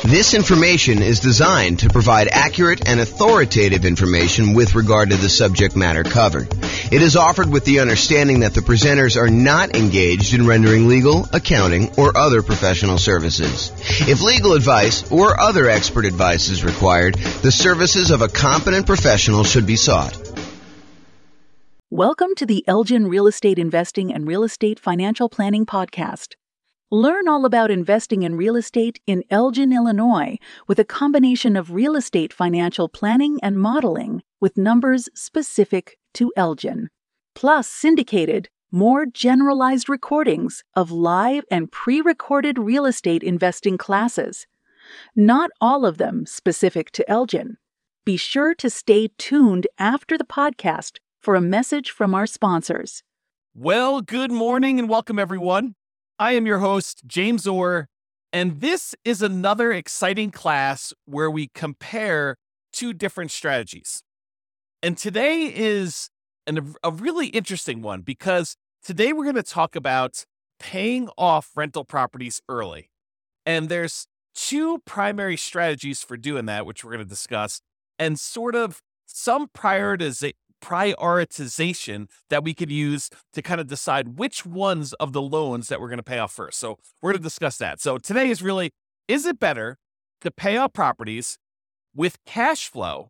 This information is designed to provide accurate and authoritative information with regard to the subject matter covered. It is offered with the understanding that the presenters are not engaged in rendering legal, accounting, or other professional services. If legal advice or other expert advice is required, the services of a competent professional should be sought. Welcome to the Elgin Real Estate Investing and Real Estate Financial Planning Podcast. Learn all about investing in real estate in Elgin, Illinois, with a combination of real estate financial planning and modeling with numbers specific to Elgin, plus syndicated, more generalized recordings of live and pre-recorded real estate investing classes. Not all of them specific to Elgin. Be sure to stay tuned after the podcast for a message from our sponsors. Well, good morning and welcome, everyone. I am your host, James Orr, and this is another exciting class where we compare two different strategies. And today is a really interesting one because today we're going to talk about paying off rental properties early. And there's two primary strategies for doing that, which we're going to discuss, and sort of some prioritization that we could use to kind of decide which ones of the loans that we're going to pay off first. So we're going to discuss that. So today is really, is it better to pay off properties with cash flow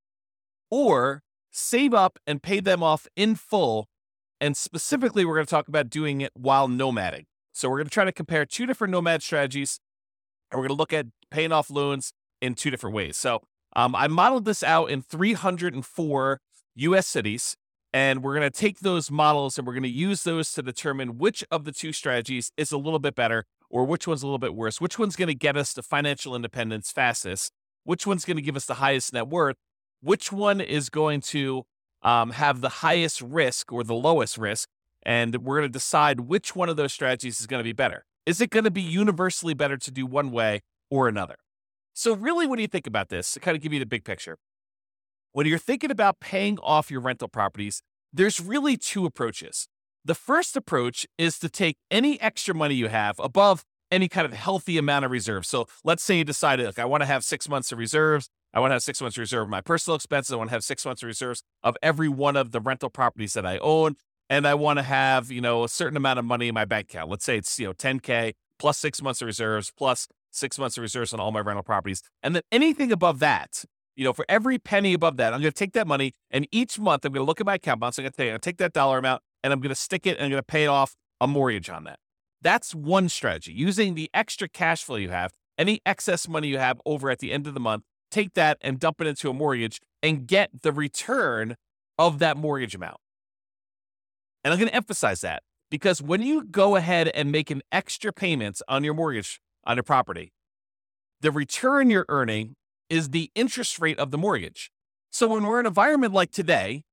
or save up and pay them off in full? And specifically, we're going to talk about doing it while nomading. So we're going to try to compare two different nomad strategies, and we're going to look at paying off loans in two different ways. So I modeled this out in 304 U.S. cities, and we're going to take those models and we're going to use those to determine which of the two strategies is a little bit better or which one's a little bit worse, which one's going to get us to financial independence fastest, which one's going to give us the highest net worth, which one is going to have the highest risk or the lowest risk, and we're going to decide which one of those strategies is going to be better. Is it going to be universally better to do one way or another? So really, when you think about this, to kind of give you the big picture, when you're thinking about paying off your rental properties, there's really two approaches. The first approach is to take any extra money you have above any kind of healthy amount of reserves. So let's say you decided, look, I want to have 6 months of reserves. I want to have 6 months of reserve of my personal expenses. I want to have 6 months of reserves of every one of the rental properties that I own. And I want to have, a certain amount of money in my bank account. Let's say it's, $10K plus 6 months of reserves plus 6 months of reserves on all my rental properties. And then anything above that, for every penny above that, I'm going to take that money, and each month I'm going to look at my account balance. I'm going to take that dollar amount, and I'm going to stick it, and I'm going to pay off a mortgage on that. That's one strategy. Using the extra cash flow you have, any excess money you have over at the end of the month, take that and dump it into a mortgage and get the return of that mortgage amount. And I'm going to emphasize that because when you go ahead and make an extra payment on your mortgage on your property, the return you're earning is the interest rate of the mortgage. So when we're in an environment like today,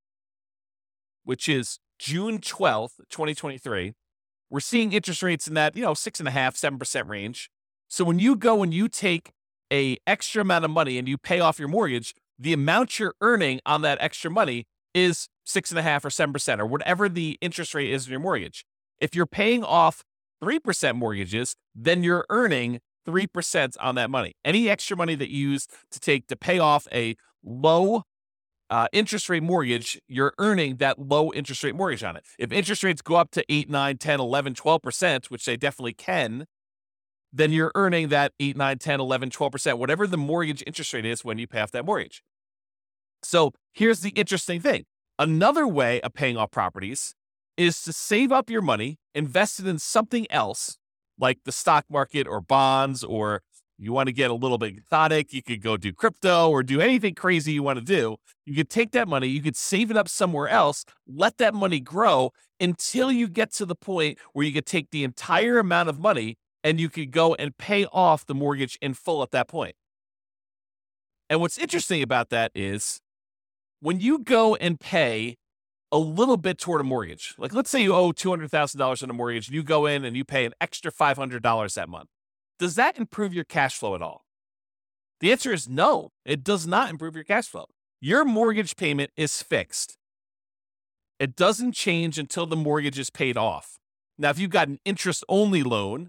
which is June 12th, 2023, we're seeing interest rates in that, 6.5%, 7% range. So when you go and you take a extra amount of money and you pay off your mortgage, the amount you're earning on that extra money is 6.5% or 7% or whatever the interest rate is in your mortgage. If you're paying off 3% mortgages, then you're earning 3% on that money. Any extra money that you use to pay off a low interest rate mortgage, you're earning that low interest rate mortgage on it. If interest rates go up to 8, 9, 10, 11, 12%, which they definitely can, then you're earning that 8, 9, 10, 11, 12%, whatever the mortgage interest rate is when you pay off that mortgage. So here's the interesting thing. Another way of paying off properties is to save up your money, invest it in something else, like the stock market or bonds, or you want to get a little bit exotic, you could go do crypto or do anything crazy you want to do. You could take that money, you could save it up somewhere else, let that money grow until you get to the point where you could take the entire amount of money and you could go and pay off the mortgage in full at that point. And what's interesting about that is when you go and pay a little bit toward a mortgage, like let's say you owe $200,000 on a mortgage and you go in and you pay an extra $500 that month. Does that improve your cash flow at all? The answer is no, it does not improve your cash flow. Your mortgage payment is fixed. It doesn't change until the mortgage is paid off. Now, if you've got an interest-only loan,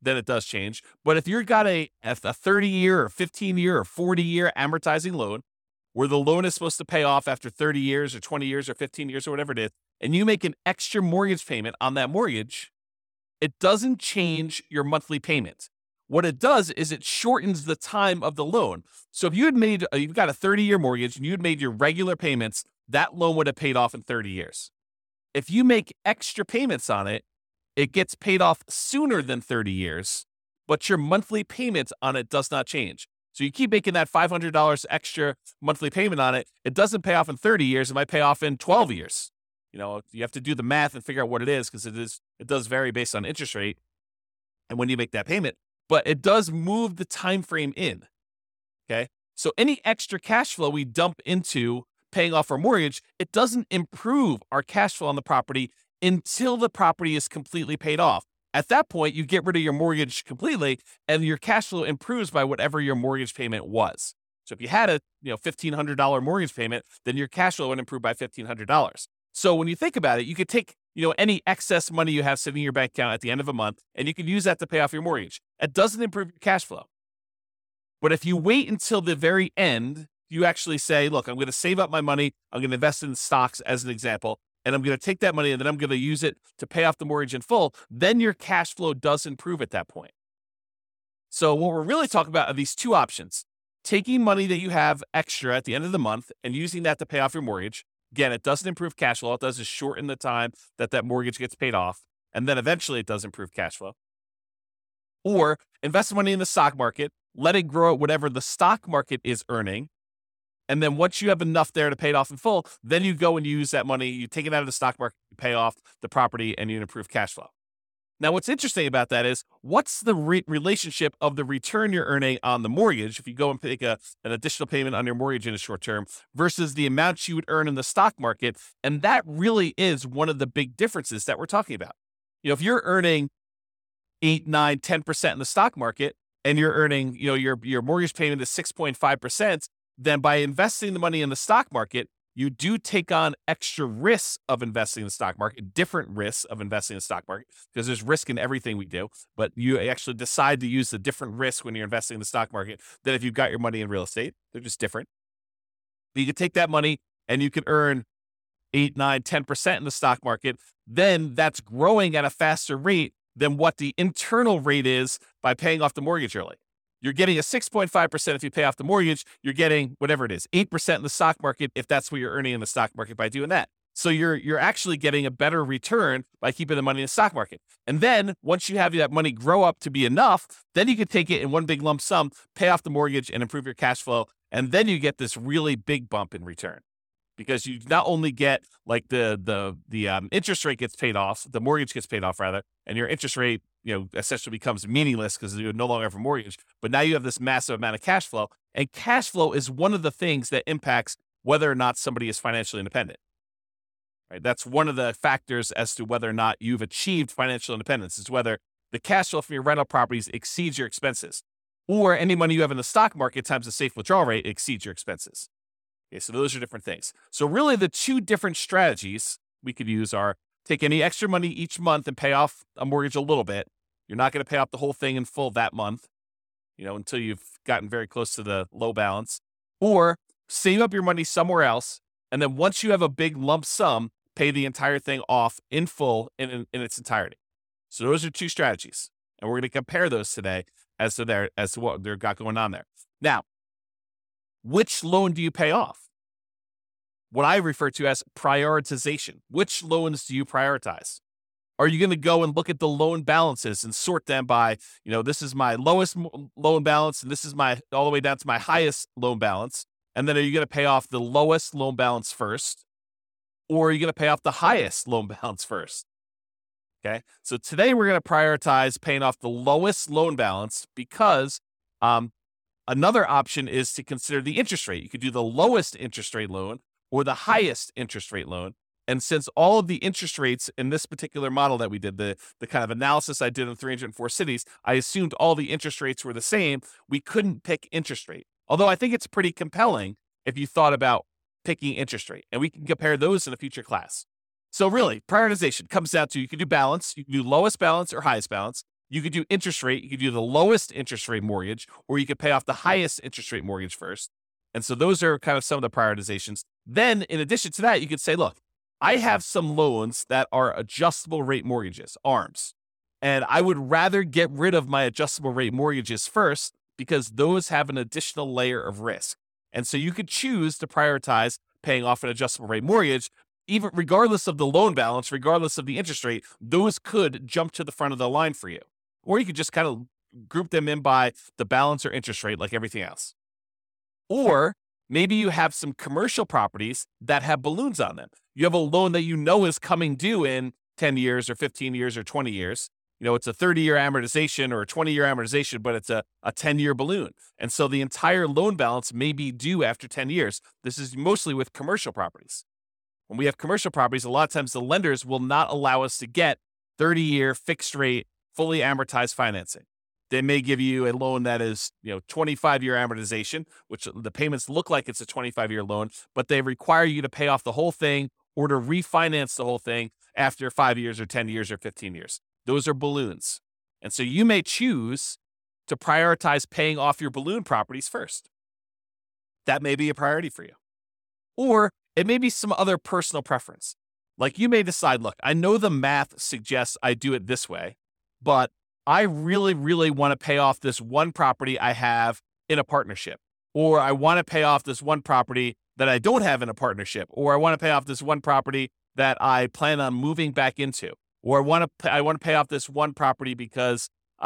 then it does change. But if you've got a 30-year or 15-year or 40-year amortizing loan, where the loan is supposed to pay off after 30 years or 20 years or 15 years or whatever it is, and you make an extra mortgage payment on that mortgage, it doesn't change your monthly payment. What it does is it shortens the time of the loan. So if you've got a 30-year mortgage and you had made your regular payments, that loan would have paid off in 30 years. If you make extra payments on it, it gets paid off sooner than 30 years, but your monthly payment on it does not change. So you keep making that $500 extra monthly payment on it. It doesn't pay off in 30 years. It might pay off in 12 years. You have to do the math and figure out what it is, because it does vary based on interest rate and when you make that payment, but it does move the time frame in. Okay. So any extra cash flow we dump into paying off our mortgage, it doesn't improve our cash flow on the property until the property is completely paid off. At that point, you get rid of your mortgage completely and your cash flow improves by whatever your mortgage payment was. So if you had a $1,500 mortgage payment, then your cash flow would improve by $1,500. So when you think about it, you could take any excess money you have sitting in your bank account at the end of a month, and you can use that to pay off your mortgage. It doesn't improve your cash flow. But if you wait until the very end, you actually say, look, I'm going to save up my money. I'm going to invest in stocks as an example, and I'm going to take that money and then I'm going to use it to pay off the mortgage in full. Then your cash flow does improve at that point. So what we're really talking about are these two options: taking money that you have extra at the end of the month and using that to pay off your mortgage. Again, it doesn't improve cash flow. All it does is shorten the time that mortgage gets paid off. And then eventually it does improve cash flow. Or invest money in the stock market, let it grow at whatever the stock market is earning. And then once you have enough there to pay it off in full, then you go and use that money, you take it out of the stock market, you pay off the property, and you improve cash flow. Now, what's interesting about that is, what's the relationship of the return you're earning on the mortgage if you go and make an additional payment on your mortgage in the short term versus the amount you would earn in the stock market? And that really is one of the big differences that we're talking about. If you're earning 8, 9, 10% in the stock market and you're earning, your mortgage payment is 6.5%, then by investing the money in the stock market, you do take on extra risks of investing in the stock market, different risks of investing in the stock market, because there's risk in everything we do, but you actually decide to use the different risk when you're investing in the stock market than if you've got your money in real estate. They're just different. But you can take that money and you can earn 8, 9, 10% in the stock market. Then that's growing at a faster rate than what the internal rate is by paying off the mortgage early. You're getting a 6.5% if you pay off the mortgage. You're getting whatever it is, 8% in the stock market if that's what you're earning in the stock market by doing that. So you're actually getting a better return by keeping the money in the stock market. And then once you have that money grow up to be enough, then you can take it in one big lump sum, pay off the mortgage, and improve your cash flow. And then you get this really big bump in return, because you not only get like the interest rate gets paid off, the mortgage gets paid off rather, and your interest rate essentially becomes meaningless because you no longer have a mortgage. But now you have this massive amount of cash flow, and cash flow is one of the things that impacts whether or not somebody is financially independent. Right? That's one of the factors as to whether or not you've achieved financial independence, is whether the cash flow from your rental properties exceeds your expenses, or any money you have in the stock market times the safe withdrawal rate exceeds your expenses. Okay, so those are different things. So really the two different strategies we could use are take any extra money each month and pay off a mortgage a little bit. You're not going to pay off the whole thing in full that month, until you've gotten very close to the low balance, or save up your money somewhere else. And then once you have a big lump sum, pay the entire thing off in full in its entirety. So those are two strategies. And we're going to compare those today as to what they've got going on there. Now, which loan do you pay off? What I refer to as prioritization. Which loans do you prioritize? Are you going to go and look at the loan balances and sort them by, this is my lowest loan balance and this is my all the way down to my highest loan balance? And then are you going to pay off the lowest loan balance first? Or are you going to pay off the highest loan balance first? Okay. So today we're going to prioritize paying off the lowest loan balance, because another option is to consider the interest rate. You could do the lowest interest rate loan or the highest interest rate loan. And since all of the interest rates in this particular model that we did, the kind of analysis I did in 304 cities, I assumed all the interest rates were the same. We couldn't pick interest rate. Although I think it's pretty compelling if you thought about picking interest rate. And we can compare those in a future class. So really, prioritization comes down to, you can do balance. You can do lowest balance or highest balance. You could do interest rate. You could do the lowest interest rate mortgage, or you could pay off the highest interest rate mortgage first. And so those are kind of some of the prioritizations. Then in addition to that, you could say, look, I have some loans that are adjustable rate mortgages, ARMs. And I would rather get rid of my adjustable rate mortgages first because those have an additional layer of risk. And so you could choose to prioritize paying off an adjustable rate mortgage, even regardless of the loan balance, regardless of the interest rate. Those could jump to the front of the line for you. Or you could just kind of group them in by the balance or interest rate like everything else. Or maybe you have some commercial properties that have balloons on them. You have a loan that you know is coming due in 10 years or 15 years or 20 years. It's a 30-year amortization or a 20-year amortization, but it's a 10-year balloon. And so the entire loan balance may be due after 10 years. This is mostly with commercial properties. When we have commercial properties, a lot of times the lenders will not allow us to get 30-year fixed rate, fully amortized financing. They may give you a loan that is, 25-year amortization, which the payments look like it's a 25-year loan, but they require you to pay off the whole thing or to refinance the whole thing after 5 years or 10 years or 15 years. Those are balloons. And so you may choose to prioritize paying off your balloon properties first. That may be a priority for you. Or it may be some other personal preference. Like you may decide, look, I know the math suggests I do it this way, but I really, really want to pay off this one property I have in a partnership. Or I want to pay off this one property that I don't have in a partnership. Or I want to pay off this one property that I plan on moving back into. Or I want to pay off this one property because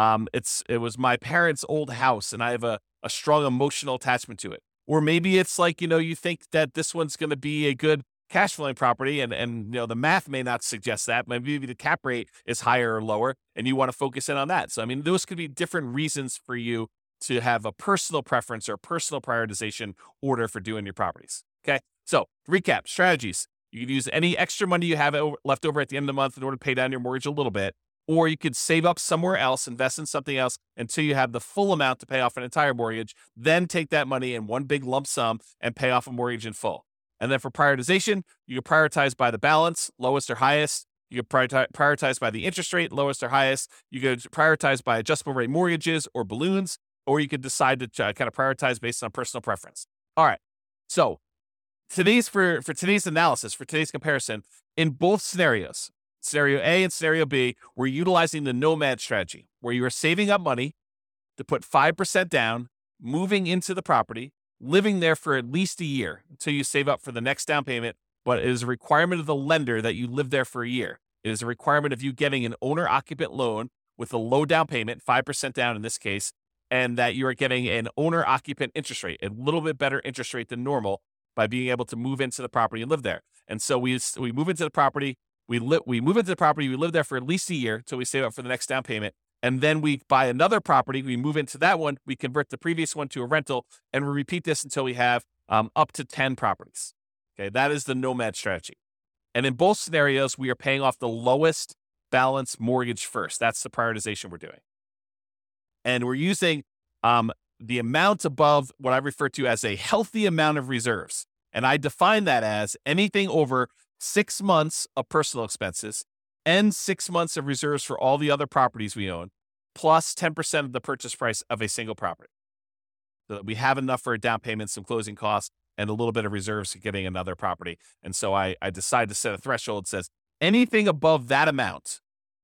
it was my parents' old house and I have a strong emotional attachment to it. Or maybe it's like, you think that this one's going to be a good cash flowing property and the math may not suggest that. Maybe the cap rate is higher or lower and you want to focus in on that. So, those could be different reasons for you to have a personal preference or personal prioritization order for doing your properties. Okay. So recap strategies. You could use any extra money you have left over at the end of the month in order to pay down your mortgage a little bit, or you could save up somewhere else, invest in something else until you have the full amount to pay off an entire mortgage, then take that money in one big lump sum and pay off a mortgage in full. And then for prioritization, you could prioritize by the balance, lowest or highest. You could prioritize by the interest rate, lowest or highest. You could prioritize by adjustable rate mortgages or balloons, or you could decide to kind of prioritize based on personal preference. All right. So today's analysis, for today's comparison, in both scenarios, scenario A and scenario B, we're utilizing the nomad strategy, where you are saving up money to put 5% down, moving into the property, living there for at least a year until you save up for the next down payment. But it is a requirement of the lender that you live there for a year. It is a requirement of you getting an owner-occupant loan with a low down payment, 5% down in this case, and that you are getting an owner-occupant interest rate, a little bit better interest rate than normal, by being able to move into the property and live there. And so we move into the property, we move into the property, we live there for at least a year until we save up for the next down payment. And then we buy another property, we move into that one, we convert the previous one to a rental, and we repeat this until we have up to 10 properties. Okay, that is the nomad strategy. And in both scenarios, we are paying off the lowest balance mortgage first. That's the prioritization we're doing. And we're using the amount above what I refer to as a healthy amount of reserves. And I define that as anything over 6 months of personal expenses and 6 months of reserves for all the other properties we own, plus 10% of the purchase price of a single property. So that we have enough for a down payment, some closing costs, and a little bit of reserves for getting another property. And so I decided to set a threshold that says anything above that amount,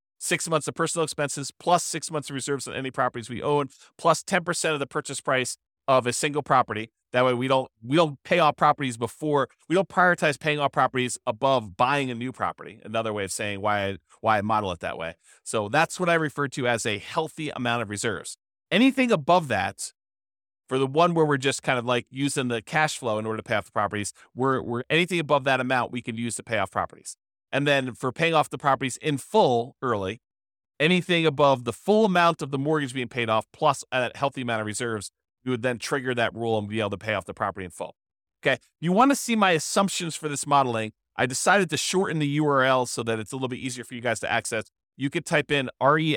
6 months of personal expenses, plus 6 months of reserves on any properties we own, plus 10% of the purchase price of a single property. That way we don't pay off properties before, we don't prioritize paying off properties above buying a new property. Another way of saying why I model it that way. So that's what I refer to as a healthy amount of reserves. Anything above that, for the one where we're just kind of like using the cash flow in order to pay off the properties, we're anything above that amount we can use to pay off properties. And then for paying off the properties in full early, anything above the full amount of the mortgage being paid off plus a healthy amount of reserves, you would then trigger that rule and be able to pay off the property in full. Okay. You want to see my assumptions for this modeling. I decided to shorten the URL so that it's a little bit easier for you guys to access. You could type in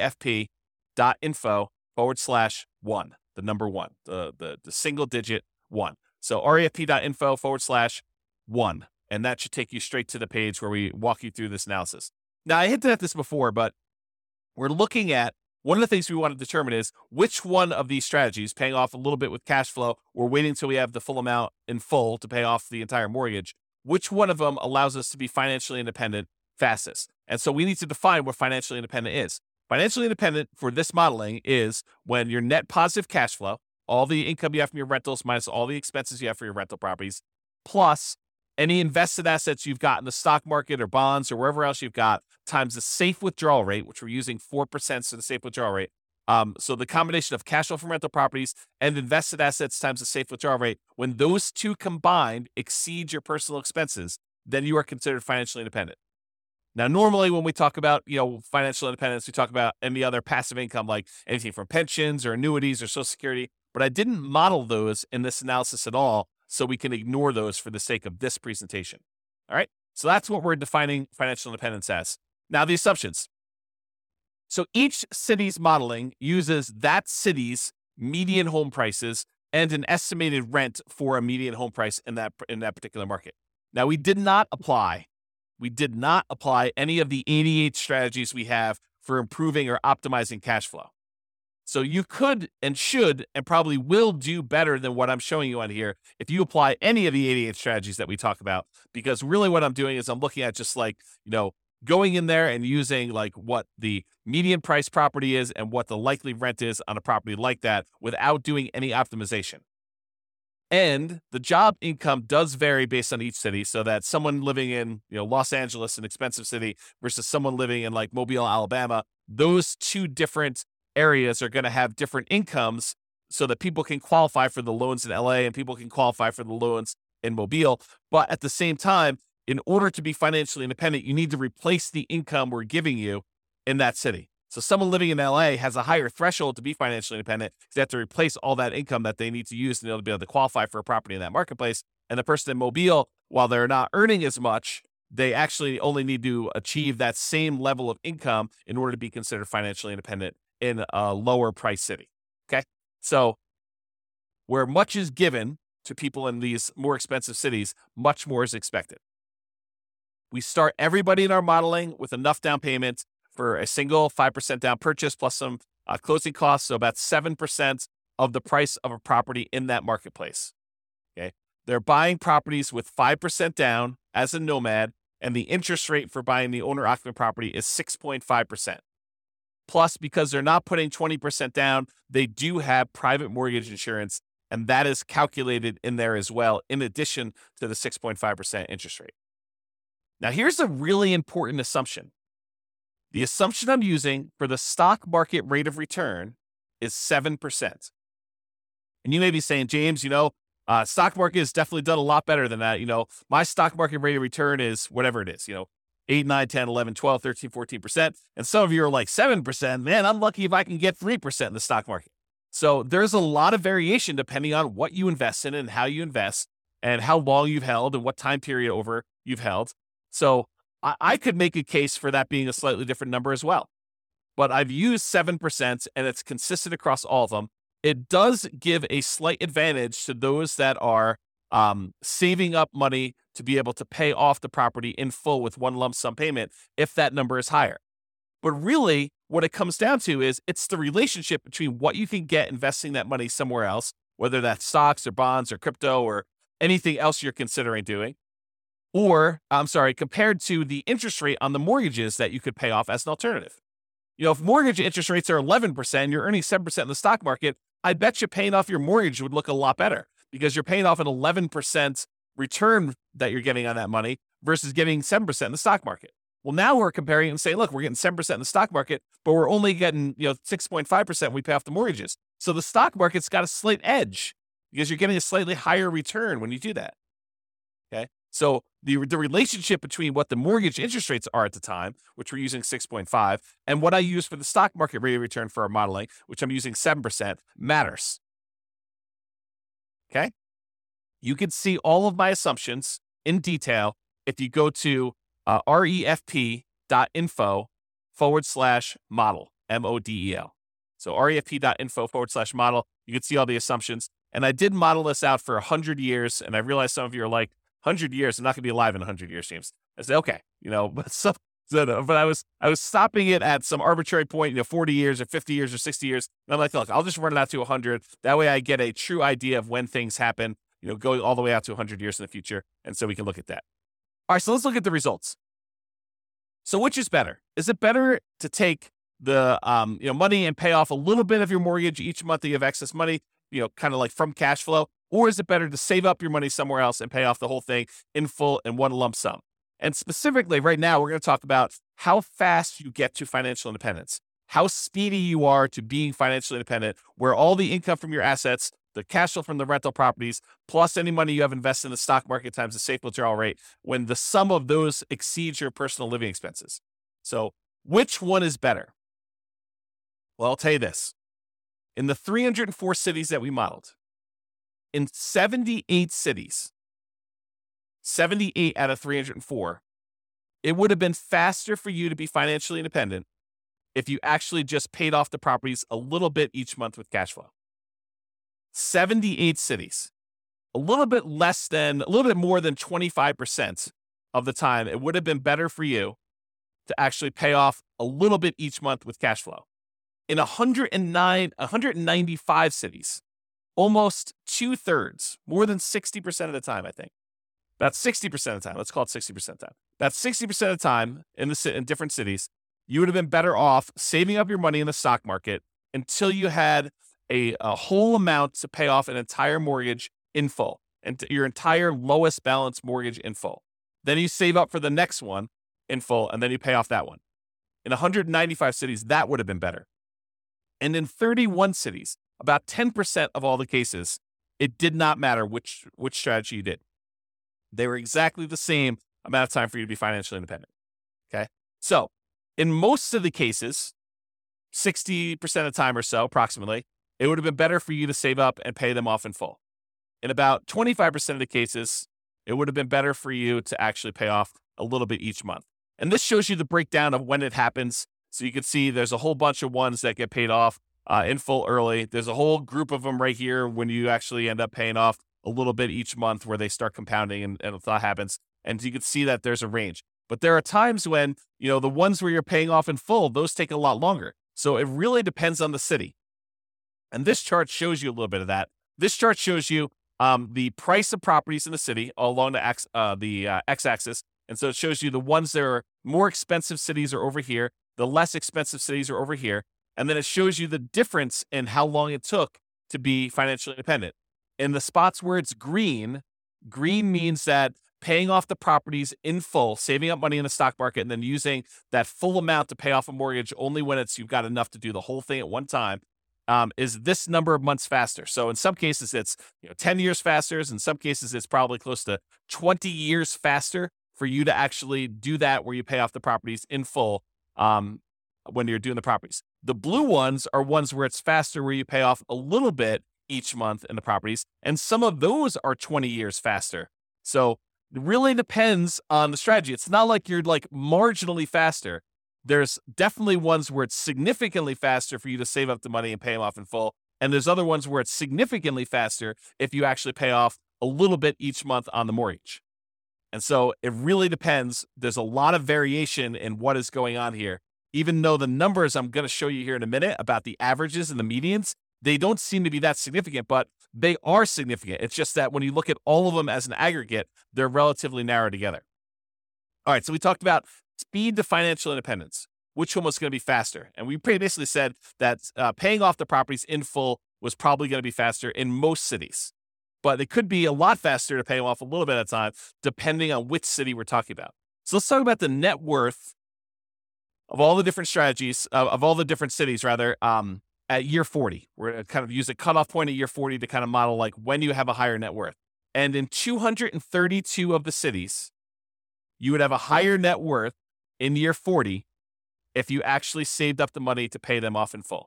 refp.info/1, the number one, the single digit 1. So refp.info/1. And that should take you straight to the page where we walk you through this analysis. Now, I hinted at this before, but we're looking at one of the things we want to determine is which one of these strategies, paying off a little bit with cash flow or waiting until we have the full amount in full to pay off the entire mortgage, which one of them allows us to be financially independent fastest. And so we need to define what financially independent is. Financially independent for this modeling is when your net positive cash flow, all the income you have from your rentals minus all the expenses you have for your rental properties, plus any invested assets you've got in the stock market or bonds or wherever else you've got, times the safe withdrawal rate, which we're using 4% for the safe withdrawal rate. So the combination of cash flow from rental properties and invested assets times the safe withdrawal rate, when those two combined exceed your personal expenses, then you are considered financially independent. Now, normally when we talk about, financial independence, we talk about any other passive income, like anything from pensions or annuities or Social Security, but I didn't model those in this analysis at all, so we can ignore those for the sake of this presentation. All right. So that's what we're defining financial independence as. Now, the assumptions. So each city's modeling uses that city's median home prices and an estimated rent for a median home price in that particular market. Now, we did not apply any of the 88 strategies we have for improving or optimizing cash flow. So you could and should and probably will do better than what I'm showing you on here if you apply any of the 88 strategies that we talk about, because really what I'm doing is I'm looking at just going in there and using what the median price property is and what the likely rent is on a property like that without doing any optimization. And the job income does vary based on each city, so that someone living in Los Angeles, an expensive city, versus someone living in Mobile, Alabama, those two different areas are going to have different incomes so that people can qualify for the loans in LA and people can qualify for the loans in Mobile. But at the same time, in order to be financially independent, you need to replace the income we're giving you in that city. So someone living in LA has a higher threshold to be financially independent because they have to replace all that income that they need to use in order to be able to qualify for a property in that marketplace. And the person in Mobile, while they're not earning as much, they actually only need to achieve that same level of income in order to be considered financially independent in a lower price city. Okay. So where much is given to people in these more expensive cities, much more is expected. We start everybody in our modeling with enough down payment for a single 5% down purchase plus some closing costs. So about 7% of the price of a property in that marketplace. Okay. They're buying properties with 5% down as a nomad, and the interest rate for buying the owner occupant property is 6.5%. Plus, because they're not putting 20% down, they do have private mortgage insurance, and that is calculated in there as well, in addition to the 6.5% interest rate. Now, here's a really important assumption. The assumption I'm using for the stock market rate of return is 7%. And you may be saying, James, stock market has definitely done a lot better than that. My stock market rate of return is whatever it is, 8, 9, 10, 11, 12, 13, 14%. And some of you are like 7%. Man, I'm lucky if I can get 3% in the stock market. So there's a lot of variation depending on what you invest in and how you invest and how long you've held and what time period over you've held. So I could make a case for that being a slightly different number as well. But I've used 7% and it's consistent across all of them. It does give a slight advantage to those that are saving up money to be able to pay off the property in full with one lump sum payment if that number is higher. But really, what it comes down to is it's the relationship between what you can get investing that money somewhere else, whether that's stocks or bonds or crypto or anything else you're considering doing, compared to the interest rate on the mortgages that you could pay off as an alternative. If mortgage interest rates are 11% and you're earning 7% in the stock market, I bet you paying off your mortgage would look a lot better because you're paying off an 11% return that you're getting on that money versus getting 7% in the stock market. Well, now we're comparing and saying, look, we're getting 7% in the stock market, but we're only getting 6.5% when we pay off the mortgages. So the stock market's got a slight edge because you're getting a slightly higher return when you do that. Okay. So the relationship between what the mortgage interest rates are at the time, which we're using 6.5, and what I use for the stock market rate of return for our modeling, which I'm using 7%, matters. Okay. You can see all of my assumptions in detail if you go to refp.info/model, MODEL. So refp.info/model, you can see all the assumptions. And I did model this out for 100 years. And I realize some of you are like, 100 years, I'm not going to be alive in 100 years, James. I say, okay, but But I was stopping it at some arbitrary point, 40 years or 50 years or 60 years. And I'm like, look, I'll just run it out to 100. That way I get a true idea of when things happen, going all the way out to 100 years in the future. And so we can look at that. All right, so let's look at the results. So which is better? Is it better to take the money and pay off a little bit of your mortgage each month that you have excess money, kind of like from cash flow? Or is it better to save up your money somewhere else and pay off the whole thing in full in one lump sum? And specifically right now, we're going to talk about how fast you get to financial independence, how speedy you are to being financially independent, where all the income from your assets, the cash flow from the rental properties, plus any money you have invested in the stock market times the safe withdrawal rate, when the sum of those exceeds your personal living expenses. So which one is better? Well, I'll tell you this. In the 304 cities that we modeled, in 78 cities, 78 out of 304, it would have been faster for you to be financially independent if you actually just paid off the properties a little bit each month with cash flow. 78 cities, a little bit more than 25% of the time, it would have been better for you to actually pay off a little bit each month with cash flow. In 195 cities, almost 2/3, more than 60% of the time, I think. About 60% of the time, let's call it 60% of the time. About 60% of the time in different cities, you would have been better off saving up your money in the stock market until you had a whole amount to pay off an entire mortgage in full, and your entire lowest balance mortgage in full. Then you save up for the next one in full, and then you pay off that one. In 195 cities, that would have been better. And in 31 cities, about 10% of all the cases, it did not matter which strategy you did. They were exactly the same amount of time for you to be financially independent. Okay. So in most of the cases, 60% of the time or so, approximately, it would have been better for you to save up and pay them off in full. In about 25% of the cases, it would have been better for you to actually pay off a little bit each month. And this shows you the breakdown of when it happens. So you can see there's a whole bunch of ones that get paid off in full early. There's a whole group of them right here when you actually end up paying off a little bit each month where they start compounding and that happens. And you can see that there's a range. But there are times when, the ones where you're paying off in full, those take a lot longer. So it really depends on the city. And this chart shows you a little bit of that. This chart shows you the price of properties in the city all along the x-axis. And so it shows you the ones that are more expensive cities are over here. The less expensive cities are over here. And then it shows you the difference in how long it took to be financially independent. In the spots where it's green means that paying off the properties in full, saving up money in the stock market, and then using that full amount to pay off a mortgage only when you've got enough to do the whole thing at one time, is this number of months faster. So in some cases, it's 10 years faster. In some cases, it's probably close to 20 years faster for you to actually do that where you pay off the properties in full when you're doing the properties. The blue ones are ones where it's faster, where you pay off a little bit each month in the properties. And some of those are 20 years faster. So it really depends on the strategy. It's not like you're like marginally faster. There's definitely ones where it's significantly faster for you to save up the money and pay them off in full. And there's other ones where it's significantly faster if you actually pay off a little bit each month on the mortgage. And so it really depends. There's a lot of variation in what is going on here. Even though the numbers I'm going to show you here in a minute about the averages and the medians, they don't seem to be that significant, but they are significant. It's just that when you look at all of them as an aggregate, they're relatively narrow together. All right, so we talked about speed to financial independence. Which one was going to be faster? And we basically said that paying off the properties in full was probably going to be faster in most cities. But it could be a lot faster to pay them off a little bit at a time, depending on which city we're talking about. So let's talk about the net worth of all the different strategies, of all the different cities, rather, at year 40. We're going to kind of use a cutoff point at year 40 to kind of model like when you have a higher net worth. And in 232 of the cities, you would have a higher net worth in year 40 if you actually saved up the money to pay them off in full.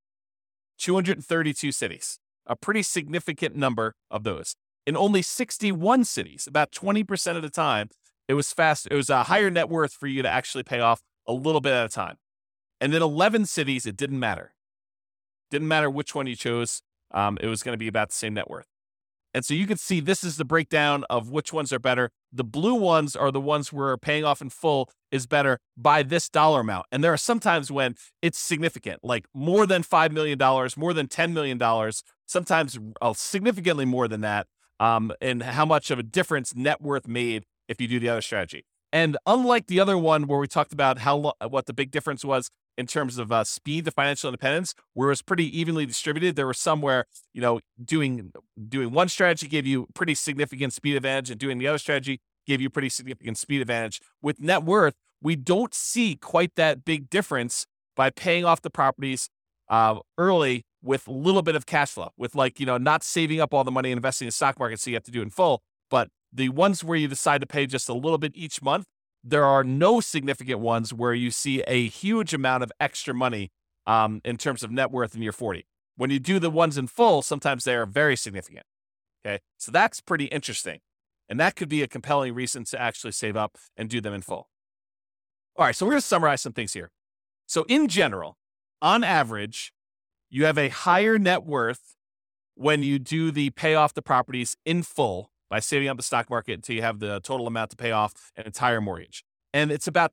232 cities, a pretty significant number of those. In only 61 cities, about 20% of the time, it was a higher net worth for you to actually pay off a little bit at a time. And in 11 cities, it didn't matter. Didn't matter which one you chose. It was going to be about the same net worth. And so you can see this is the breakdown of which ones are better. The blue ones are the ones where paying off in full is better by this dollar amount. And there are some times when it's significant, like more than $5 million, more than $10 million, sometimes significantly more than that, and how much of a difference net worth made if you do the other strategy. And unlike the other one where we talked about what the big difference was in terms of speed to financial independence, where it was pretty evenly distributed, there were some where, doing one strategy gave you pretty significant speed advantage and doing the other strategy gave you pretty significant speed advantage. With net worth, we don't see quite that big difference by paying off the properties early with a little bit of cash flow, with not saving up all the money and investing in the stock market so you have to do it in full. But the ones where you decide to pay just a little bit each month, there are no significant ones where you see a huge amount of extra money in terms of net worth in year 40. When you do the ones in full, sometimes they are very significant. Okay, so that's pretty interesting. And that could be a compelling reason to actually save up and do them in full. All right, so we're going to summarize some things here. So in general, on average, you have a higher net worth when you do the pay off the properties in full by saving up the stock market until you have the total amount to pay off an entire mortgage. And it's about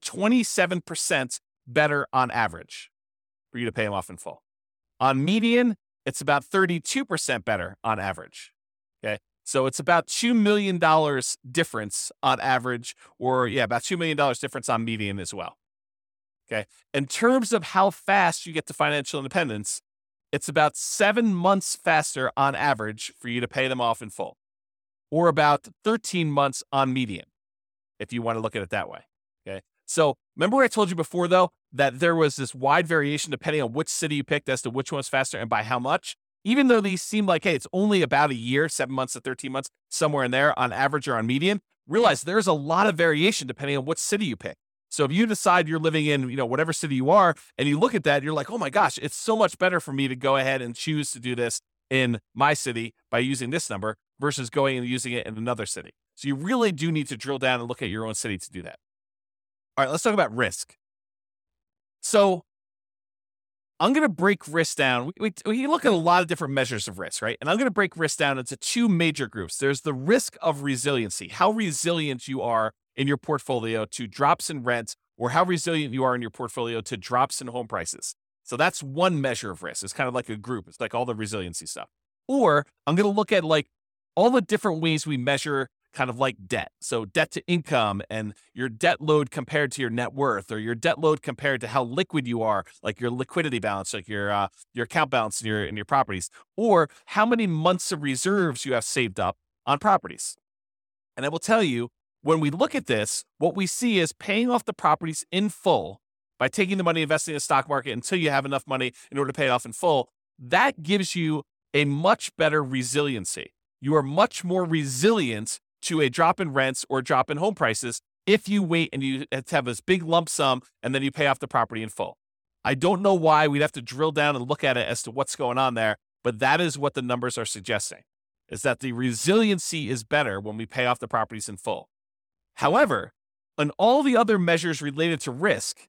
27% better on average for you to pay them off in full. On median, it's about 32% better on average. Okay. So it's about $2 million difference on average, or about $2 million difference on median as well. Okay. In terms of how fast you get to financial independence, it's about 7 months faster on average for you to pay them off in full, or about 13 months on median, if you want to look at it that way. Okay. So remember I told you before, though, that there was this wide variation depending on which city you picked as to which one's faster and by how much? Even though these seem like, hey, it's only about a year, 7 months to 13 months, somewhere in there on average or on median, realize there's a lot of variation depending on what city you pick. So if you decide you're living in, whatever city you are, and you look at that, you're like, oh my gosh, it's so much better for me to go ahead and choose to do this in my city by using this number versus going and using it in another city. So you really do need to drill down and look at your own city to do that. All right, let's talk about risk. So I'm going to break risk down. We look at a lot of different measures of risk, right? And I'm going to break risk down into two major groups. There's the risk of resiliency, how resilient you are in your portfolio to drops in rent, or how resilient you are in your portfolio to drops in home prices. So that's one measure of risk. It's kind of like a group. It's like all the resiliency stuff. Or I'm going to look at like all the different ways we measure kind of like debt. So debt to income and your debt load compared to your net worth, or your debt load compared to how liquid you are, like your liquidity balance, like your account balance in your properties, or how many months of reserves you have saved up on properties. And I will tell you, when we look at this, what we see is paying off the properties in full by taking the money, investing in the stock market until you have enough money in order to pay it off in full. That gives you a much better resiliency. You are much more resilient to a drop in rents or drop in home prices if you wait and you have this big lump sum and then you pay off the property in full. I don't know why. We'd have to drill down and look at it as to what's going on there, but that is what the numbers are suggesting, is that the resiliency is better when we pay off the properties in full. However, on all the other measures related to risk,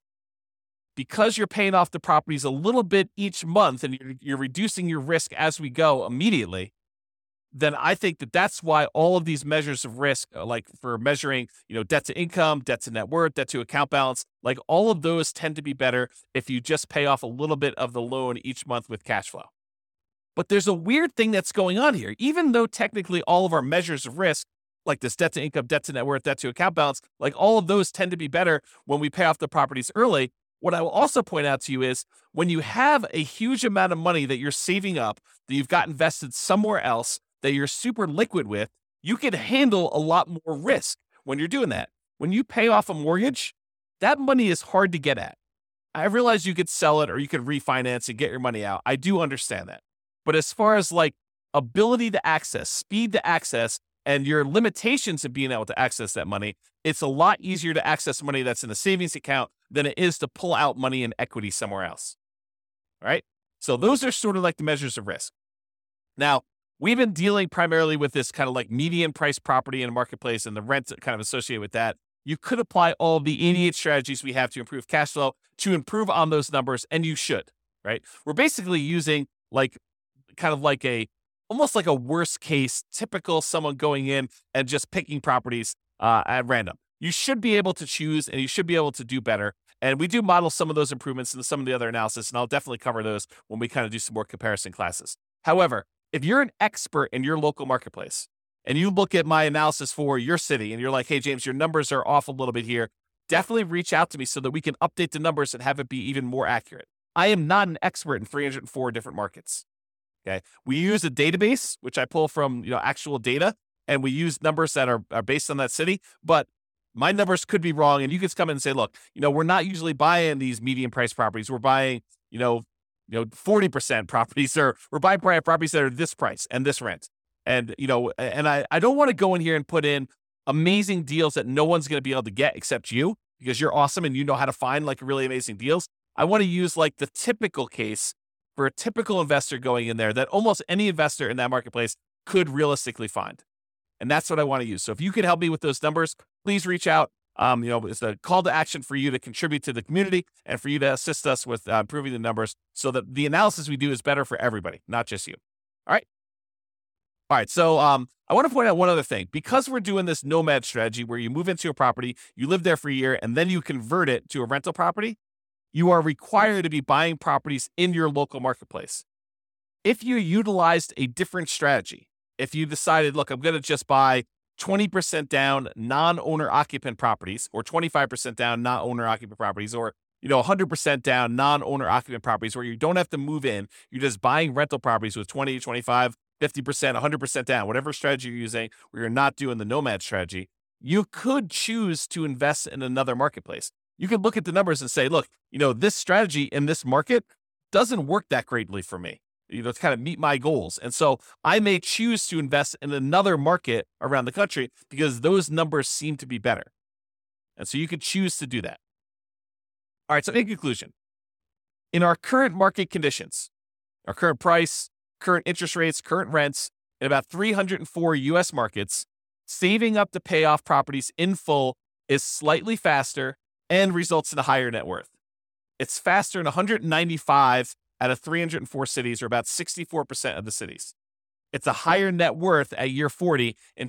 because you're paying off the properties a little bit each month and you're reducing your risk as we go immediately, then I think that's why all of these measures of risk, like for measuring, debt to income, debt to net worth, debt to account balance, like all of those tend to be better if you just pay off a little bit of the loan each month with cash flow. But there's a weird thing that's going on here. Even though technically all of our measures of risk, like this debt to income, debt to net worth, debt to account balance, like all of those tend to be better when we pay off the properties early. What I will also point out to you is when you have a huge amount of money that you're saving up, that you've got invested somewhere else, that you're super liquid with, you can handle a lot more risk when you're doing that. When you pay off a mortgage, that money is hard to get at. I realize you could sell it or you could refinance and get your money out. I do understand that. But as far as like ability to access, speed to access, and your limitations of being able to access that money, it's a lot easier to access money that's in a savings account than it is to pull out money in equity somewhere else. All right? So those are sort of like the measures of risk. Now, we've been dealing primarily with this kind of like median price property in a marketplace and the rent kind of associated with that. You could apply all the 88 strategies we have to improve cash flow to improve on those numbers, and you should, right? We're basically using like kind of like a almost like a worst case, typical someone going in and just picking properties at random. You should be able to choose and you should be able to do better. And we do model some of those improvements in some of the other analysis, and I'll definitely cover those when we kind of do some more comparison classes. However, if you're an expert in your local marketplace and you look at my analysis for your city and you're like, hey, James, your numbers are off a little bit here, definitely reach out to me so that we can update the numbers and have it be even more accurate. I am not an expert in 304 different markets. Okay. We use a database, which I pull from, actual data, and we use numbers that are based on that city, but my numbers could be wrong. And you can come in and say, look, we're not usually buying these medium price properties. We're buying, 40% properties, or we're buying properties that are this price and this rent. And, I don't want to go in here and put in amazing deals that no one's going to be able to get except you, because you're awesome and you know how to find like really amazing deals. I want to use like the typical case for a typical investor going in there that almost any investor in that marketplace could realistically find. And that's what I want to use. So if you could help me with those numbers, please reach out. It's a call to action for you to contribute to the community and for you to assist us with improving the numbers so that the analysis we do is better for everybody, not just you. All right. So I want to point out one other thing. Because we're doing this nomad strategy where you move into a property, you live there for a year, and then you convert it to a rental property, you are required to be buying properties in your local marketplace. If you utilized a different strategy, if you decided, look, I'm going to just buy 20% down non-owner occupant properties, or 25% down non-owner occupant properties, or 100% down non-owner occupant properties where you don't have to move in, you're just buying rental properties with 20, 25, 50%, 100% down, whatever strategy you're using, where you're not doing the nomad strategy, you could choose to invest in another marketplace. You could look at the numbers and say, look, this strategy in this market doesn't work that greatly for me, to kind of meet my goals. And so I may choose to invest in another market around the country because those numbers seem to be better. And so you could choose to do that. All right. So in conclusion, in our current market conditions, our current price, current interest rates, current rents, in about 304 U.S. markets, saving up to pay off properties in full is slightly faster and results in a higher net worth. It's faster in 195 out of 304 cities, or about 64% of the cities. It's a higher net worth at year 40 in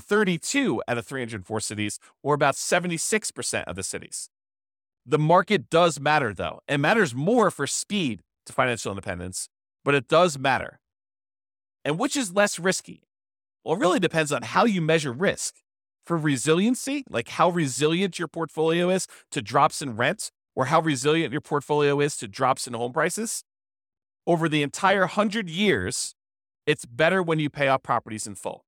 232 out of 304 cities, or about 76% of the cities. The market does matter, though. It matters more for speed to financial independence, but it does matter. And which is less risky? Well, it really depends on how you measure risk. For resiliency, like how resilient your portfolio is to drops in rent, or how resilient your portfolio is to drops in home prices, over the entire 100 years, it's better when you pay off properties in full.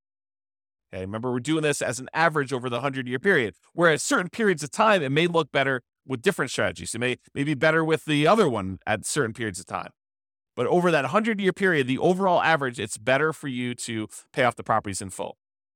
Okay, remember, we're doing this as an average over the 100-year period, where at certain periods of time, it may look better with different strategies. It may be better with the other one at certain periods of time. But over that 100-year period, the overall average, it's better for you to pay off the properties in full.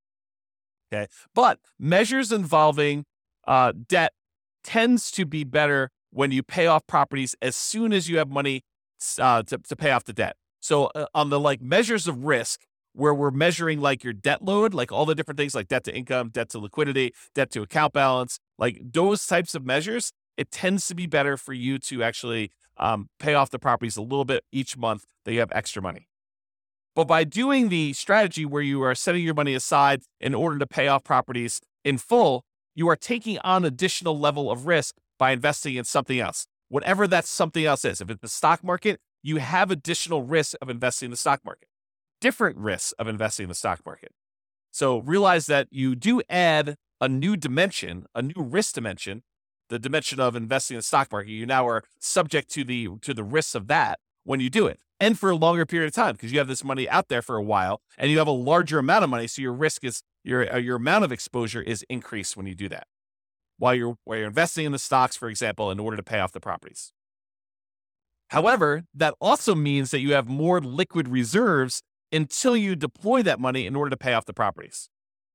Okay, but measures involving debt tends to be better when you pay off properties as soon as you have money to pay off the debt. So on the measures of risk, where we're measuring your debt load, all the different things like debt to income, debt to liquidity, debt to account balance, those types of measures, it tends to be better for you to actually pay off the properties a little bit each month that you have extra money. But by doing the strategy where you are setting your money aside in order to pay off properties in full, you are taking on additional level of risk by investing in something else, whatever that something else is. If it's the stock market, you have additional risks of investing in the stock market, different risks of investing in the stock market. So realize that you do add a new dimension, a new risk dimension, the dimension of investing in the stock market. You now are subject to the risks of that when you do it, and for a longer period of time, because you have this money out there for a while and you have a larger amount of money. So your risk is your amount of exposure is increased when you do that, while you're investing in the stocks, for example, in order to pay off the properties. However, that also means that you have more liquid reserves until you deploy that money in order to pay off the properties.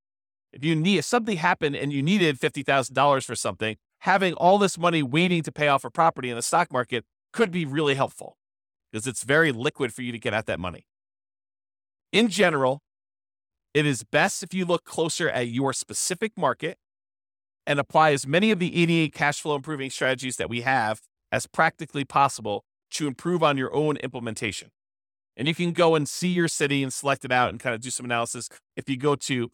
If something happened and you needed $50,000 for something, having all this money waiting to pay off a property in the stock market could be really helpful, because it's very liquid for you to get at that money. In general, it is best if you look closer at your specific market and apply as many of the 88 cash flow improving strategies that we have as practically possible to improve on your own implementation. And you can go and see your city and select it out and kind of do some analysis. If you go to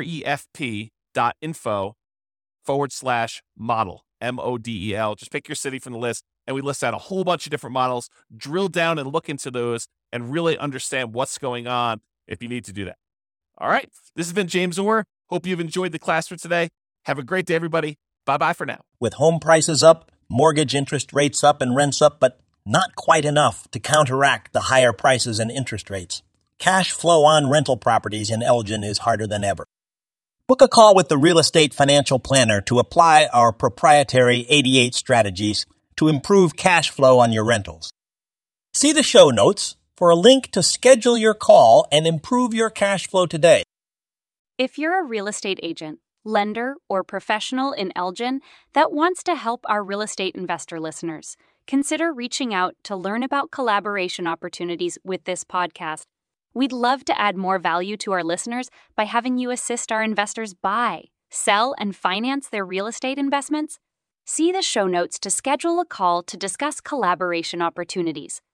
refp.info/model, MODEL, just pick your city from the list. And we list out a whole bunch of different models, drill down and look into those and really understand what's going on if you need to do that. All right. This has been James Orr. Hope you've enjoyed the class for today. Have a great day, everybody. Bye-bye for now. With home prices up, mortgage interest rates up, and rents up, but not quite enough to counteract the higher prices and interest rates, cash flow on rental properties in Elgin is harder than ever. Book a call with the Real Estate Financial Planner to apply our proprietary 88 strategies to improve cash flow on your rentals. See the show notes for a link to schedule your call and improve your cash flow today. If you're a real estate agent, lender, or professional in Elgin that wants to help our real estate investor listeners, consider reaching out to learn about collaboration opportunities with this podcast. We'd love to add more value to our listeners by having you assist our investors buy, sell, and finance their real estate investments. See the show notes to schedule a call to discuss collaboration opportunities.